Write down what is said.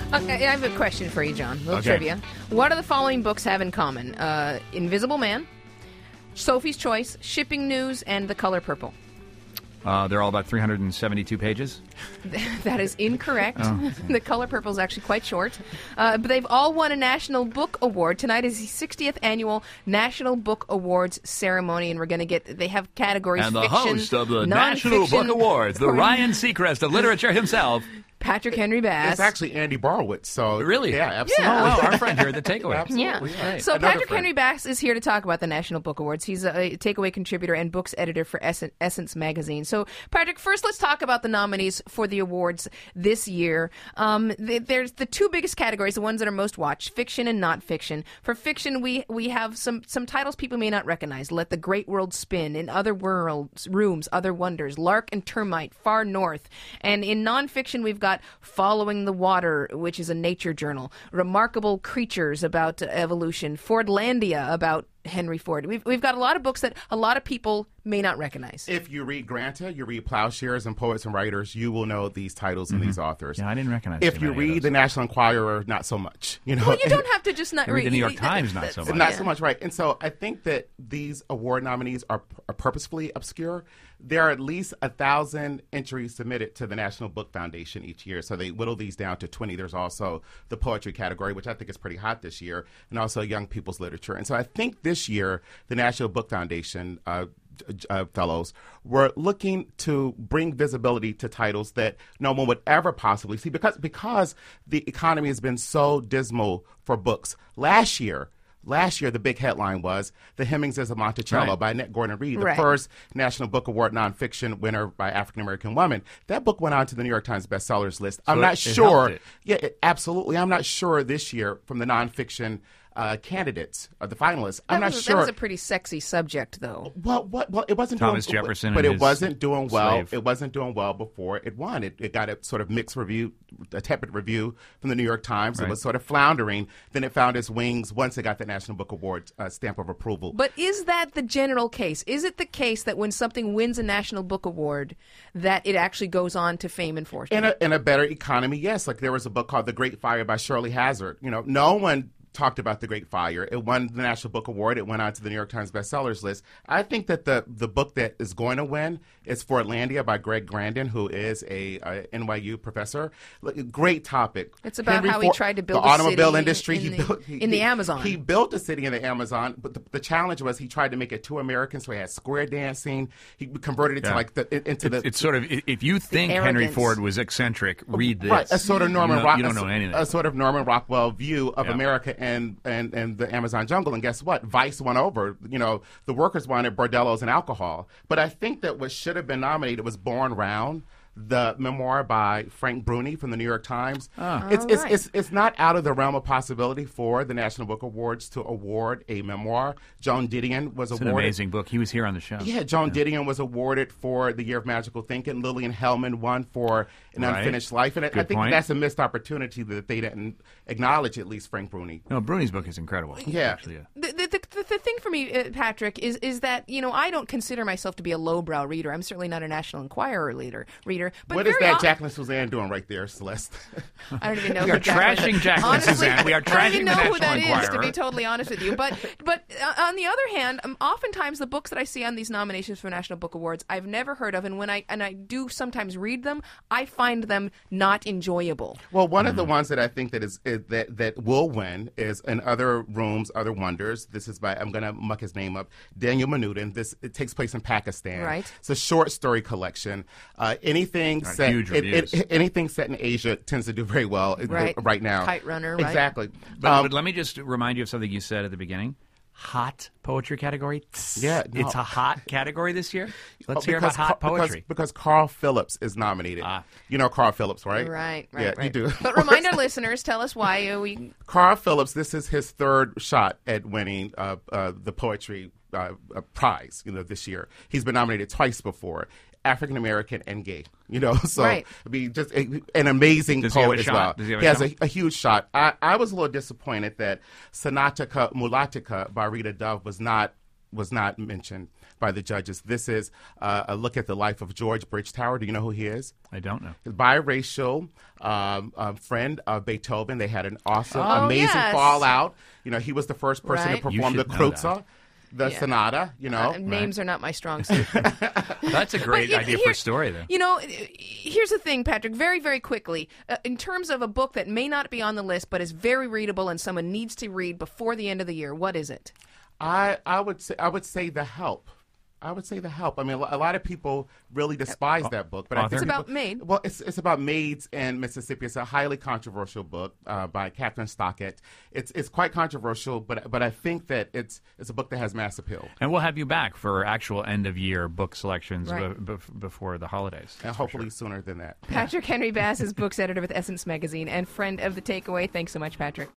Okay, I have a question for you, John. A little Okay. trivia. What do the following books have in common? Invisible Man, Sophie's Choice, Shipping News, and The Color Purple. They're all about 372 pages. That is incorrect. Oh. The Color Purple is actually quite short. But they've all won a National Book Award. Tonight is the 60th Annual National Book Awards ceremony, and they have categories And the fiction, host of the National nonfiction, Book Awards, the Ryan Seacrest of literature himself. Patrick Henry Bass. It's actually Andy Borowitz. So Really? yeah, absolutely. Oh, wow, our friend here at the Takeaway. Absolutely. Yeah. So Another Patrick friend. Henry Bass is here to talk about the National Book Awards. He's a Takeaway contributor and books editor for Essence magazine. So, Patrick, first let's talk about the nominees for the awards this year. There's the two biggest categories, the ones that are most watched, fiction and not fiction. For fiction, we have some titles people may not recognize. Let the Great World Spin, In Other Worlds, Rooms, Other Wonders, Lark and Termite, Far North. And in nonfiction, we've got Following the Water, which is a nature journal, Remarkable Creatures about evolution, Fordlandia about Henry Ford. We've got a lot of books that a lot of people may not recognize. If you read Granta, you read Plowshares and Poets and Writers, you will know these titles and these authors. Yeah, I didn't recognize If too you many of read those. the National Enquirer, not so much. You know, Well, you don't have to just not I read the New York Times, not so much. Not so much, right. And so I think that these award nominees are purposefully obscure. There are at least 1,000 entries submitted to the National Book Foundation each year. So they whittle these down to 20. There's also the poetry category, which I think is pretty hot this year, and also young people's literature. And so I think this year, the National Book Foundation fellows were looking to bring visibility to titles that no one would ever possibly see because the economy has been so dismal for books. Last year, the big headline was The Hemingses of Monticello Right. by Annette Gordon Reed, the Right. first National Book Award nonfiction winner by African-American woman. That book went on to the New York Times bestsellers list. I'm So not it sure. helped it. Yeah, absolutely. I'm not sure this year from the nonfiction candidates, the finalists. I'm not sure. That was a pretty sexy subject, though. Well, it wasn't Thomas doing, Jefferson but and it his wasn't doing well. slave. It wasn't doing well before it won. It got a sort of mixed review, a tepid review from the New York Times. Right. It was sort of floundering. Then it found its wings once it got the National Book Award stamp of approval. But is that the general case? Is it the case that when something wins a National Book Award, that it actually goes on to fame and fortune? In a better economy, yes. Like there was a book called The Great Fire by Shirley Hazard. You know, no one talked about The Great Fire. It won the National Book Award. It went on to the New York Times bestsellers list. I think that the book that is going to win is Fordlandia by Greg Grandin, who is a NYU professor. Great topic. It's about how he Ford, tried to build the a automobile city industry. in the Amazon. He built a city in the Amazon, but the challenge was he tried to make it too American, so he had square dancing. He converted it to It's sort of, if you think Henry arrogance. Ford was eccentric, read this. Right, a sort of Norman you don't know anything. A sort of Norman Rockwell view of Yeah. America and the Amazon jungle. And guess what? Vice won over. You know, the workers wanted bordellos and alcohol. But I think that what should have been nominated was Born Round, the memoir by Frank Bruni from the New York Times. It's not out of the realm of possibility for the National Book Awards to award a memoir. Joan Didion was It's awarded. an amazing book. He was here on the show. Yeah, Joan Didion was awarded for The Year of Magical Thinking. Lillian Hellman won for An Right. Unfinished Life. And I Good think point. that's a missed opportunity that they didn't acknowledge, at least Frank Bruni. No, Bruni's book is incredible. Yeah. Actually, yeah. The thing for me, Patrick, is that, you know, I don't consider myself to be a lowbrow reader. I'm certainly not a National Enquirer reader. But What is very that Jacqueline Suzanne doing right there, Celeste? I don't even know. We are who Jacqueline- trashing Jacqueline Honestly, Suzanne. We are I don't even trashing know the who that National is, to be Enquirer. totally honest with you. But on the other hand, oftentimes the books that I see on these nominations for National Book Awards, I've never heard of, and when I do sometimes read them, I find them not enjoyable. Well, one of the ones that I think that will win is In Other Rooms, Other Wonders. This is by, I'm going to muck his name up, Daniel Manoodan. It takes place in Pakistan. Right. It's a short story collection. Anything set huge reviews. anything set in Asia tends to do very well right now. Kite Runner, right? Exactly. But let me just remind you of something you said at the beginning. Hot poetry category. Yeah, no. It's a hot category this year. Let's hear about hot poetry. Because Carl Phillips is nominated. You know Carl Phillips, right? Right. Yeah, you do. But remind our listeners, tell us why we... Carl Phillips, this is his third shot at winning the poetry prize, this year. He's been nominated twice before. African American and gay, so Right. I mean, just an amazing Does he have poet a as shot? well. Does he have He a has shot? a huge shot. I was a little disappointed that Sanatica Mulatica by Rita Dove was not mentioned. by the judges. This is a look at the life of George Bridgetower. Do you know who he is? I don't know. His biracial friend of Beethoven. They had an awesome, Oh, amazing yes. fallout. You know, he was the first person Right. to You perform the should know Kreutzer, the sonata. You know, Names are not my strong suit. That's a great But, idea for a story, though. You know, here's the thing, Patrick, very, very quickly. In terms of a book that may not be on the list but is very readable and someone needs to read before the end of the year, what is it? I would say The Help. I would say The Help. I mean, a lot of people really despise that book, but I Author? think It's about people- maid. Well, it's about maids in Mississippi. It's a highly controversial book by Catherine Stockett. It's quite controversial, but I think that it's a book that has mass appeal, And we'll have you back for actual end-of-year book selections Right. before the holidays. and hopefully sooner than that. Patrick Henry Bass is books editor with Essence Magazine and friend of The Takeaway. Thanks so much, Patrick.